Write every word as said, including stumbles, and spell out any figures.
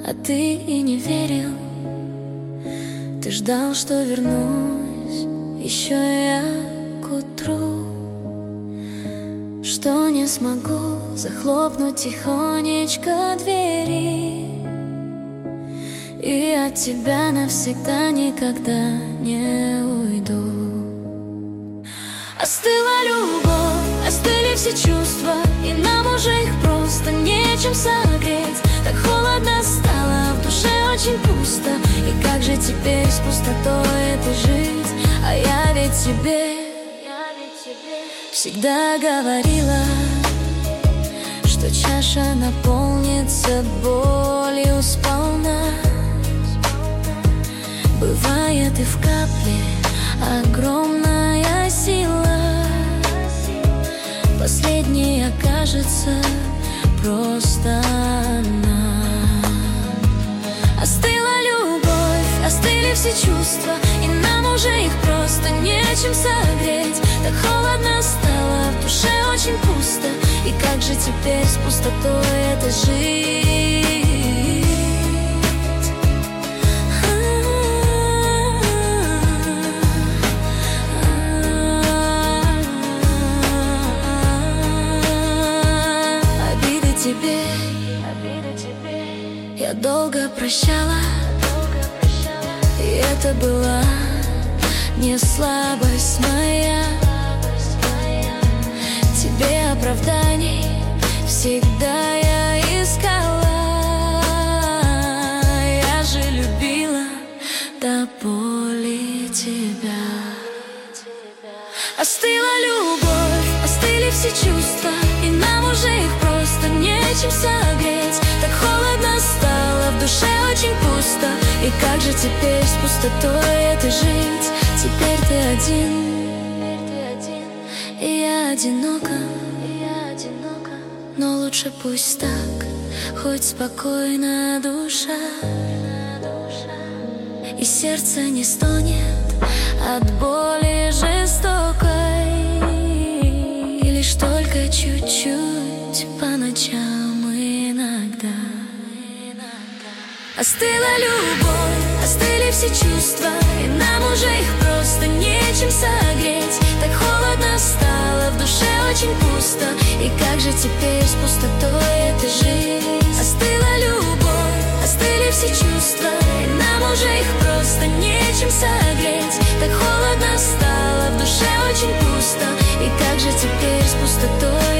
а ты и не верил. Ты ждал, что вернусь еще я к утру, что не смогу захлопнуть тихонечко двери, и от тебя навсегда никогда не уйду. Остыла любовь, остыли все чувства, и нам уже их просто нечем согреть. Так холодно стало, в душе очень пусто, и как же теперь с пустотой это жить? А я ведь тебе, я ведь тебе всегда говорила, что чаша наполнится болью сполна. Бывает и в капле огромная сила, последней окажется просто она. Остыла любовь, остыли все чувства, и нам уже их просто нечем согреть. Так холодно стало, в душе очень пусто, и как же теперь с пустотой это жить? Тебе, обиды тебе я долго прощала, долго прощала, и это была не слабость моя. Тебе оправданий всегда я искала, я же любила до боли тебя. Остыла любовь, остыли все чувства, и нам уже их просто нечем согреть. Так холодно стало, в душе очень пусто, и как же теперь с пустотой это жить? Теперь ты один, и я одинока, но лучше пусть так, хоть спокойно душа, и сердце не стонет от боли жестокой, и лишь только чуть-чуть по ночам иногда. Остыла любовь, остыли все чувства, и нам уже их просто нечем согреть. Так холодно стало, в душе очень пусто, и как же теперь с пустотой это жить? Остыла любовь, остыли все чувства, и нам уже их просто нечем согреть. Так холодно стало, в душе очень пусто, и как же теперь с пустотой